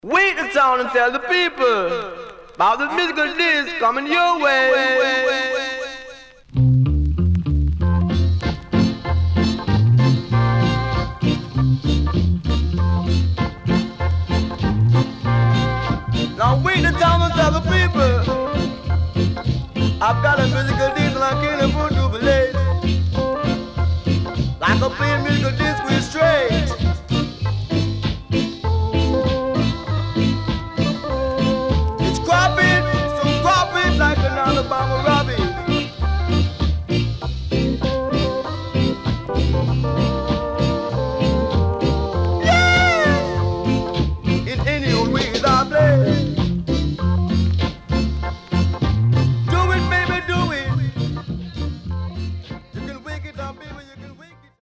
Wait the town and tell the people about the musical disc coming your way.